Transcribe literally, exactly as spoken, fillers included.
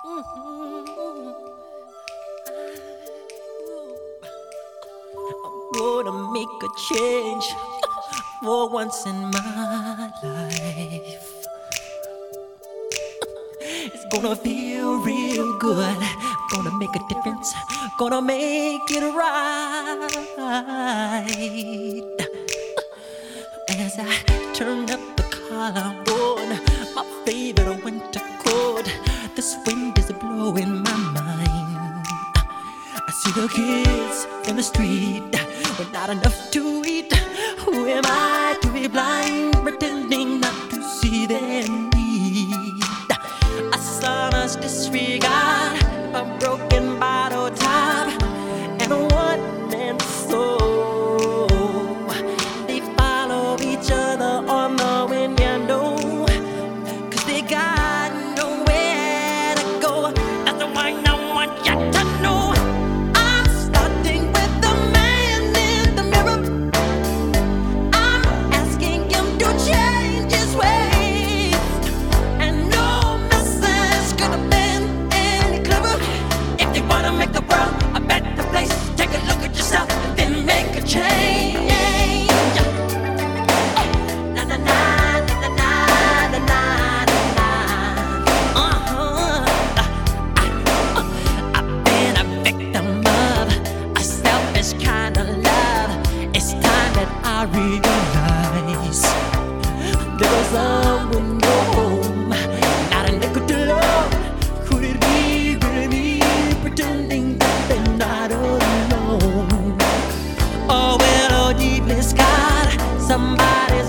Gonna make a change for once in my life. It's gonna feel real good. Gonna make a difference. Gonna make it right. As I turn up the collar on my favorite winter coat, this wind is blowing my mind. I see the kids in the street with not enough to eat. Who am I to be blind, pretending not to see their need? A sonorous disregard, a broken bottle top, and a one-man soul. They follow each other on the wind, you know, 'cause they got nowhere to go. That's the one I want you to know. I'm starting with the man in the mirror. I'm asking him to change his ways, and no message could have been any clearer. If you wanna make the world a better place, take a look at yourself and then make a change. Na na na na na na na na. Uh-huh. I've been a victim of a selfish kind of love. It's time that I realize there was someone with no home, not a nickel to love. Could it be really me pretending that they're not alone? Oh well, oh deepest God, somebody